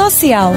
Social.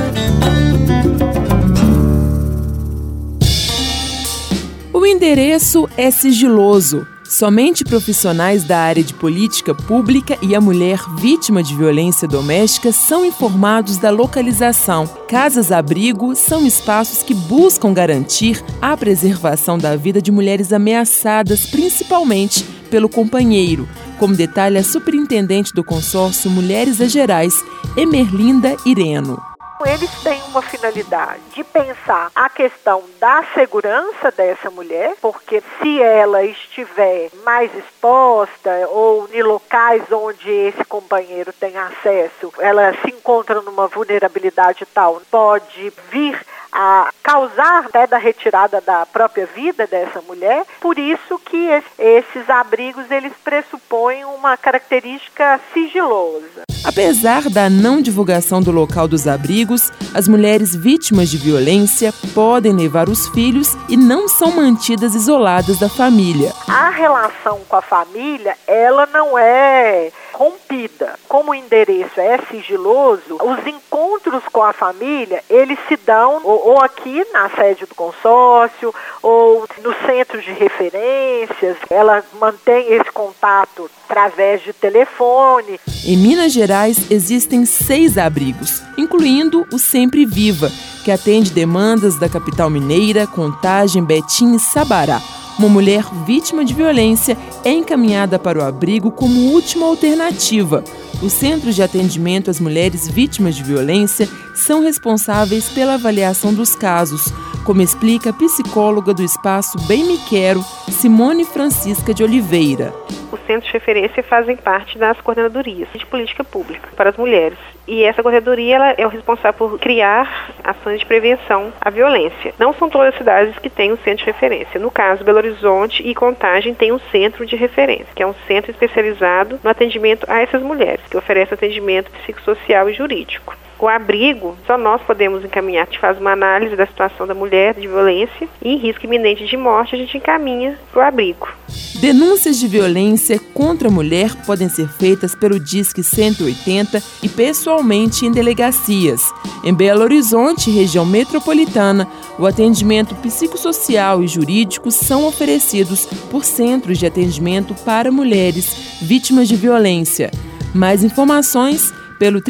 O endereço é sigiloso. Somente profissionais da área de política pública e a mulher vítima de violência doméstica são informados da localização. Casas-abrigo são espaços que buscam garantir a preservação da vida de mulheres ameaçadas, principalmente pelo companheiro, como detalha a superintendente do consórcio Mulheres Gerais, Emerlinda Ireno. Eles têm uma finalidade de pensar a questão da segurança dessa mulher, porque se ela estiver mais exposta ou em locais onde esse companheiro tem acesso, ela se encontra numa vulnerabilidade tal, pode vir a causar até da retirada da própria vida dessa mulher. Por isso que esses abrigos eles pressupõem uma característica sigilosa. Apesar da não divulgação do local dos abrigos, as mulheres vítimas de violência podem levar os filhos e não são mantidas isoladas da família. A relação com a família, ela não é rompida. Como o endereço é sigiloso, os encontros com a família, eles se dão ou aqui na sede do consórcio, ou no centro de referências. Ela mantém esse contato através de telefone. Em Minas Gerais, existem 6 abrigos, incluindo o Sempre Viva, que atende demandas da capital mineira, Contagem, Betim e Sabará. Uma mulher vítima de violência é encaminhada para o abrigo como última alternativa. Os centros de atendimento às mulheres vítimas de violência são responsáveis pela avaliação dos casos, como explica a psicóloga do Espaço Bem Me Quero, Simone Francisca de Oliveira. Os centros de referência fazem parte das coordenadorias de política pública para as mulheres. E essa coordenadoria ela é o responsável por criar ações de prevenção à violência. Não são todas as cidades que têm um centro de referência. No caso, Belo Horizonte e Contagem têm um centro de referência, que é um centro especializado no atendimento a essas mulheres, que oferece atendimento psicossocial e jurídico. O abrigo, só nós podemos encaminhar. A gente faz uma análise da situação da mulher de violência e em risco iminente de morte, a gente encaminha para o abrigo. Denúncias de violência contra a mulher podem ser feitas pelo Disque 180 e pessoalmente em delegacias. Em Belo Horizonte, região metropolitana, o atendimento psicossocial e jurídico são oferecidos por centros de atendimento para mulheres vítimas de violência. Mais informações pelo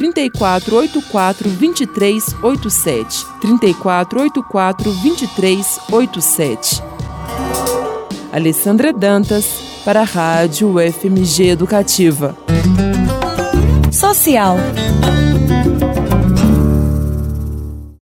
3484-2387. 3484-2387. Alessandra Dantas, para a Rádio UFMG Educativa. Social.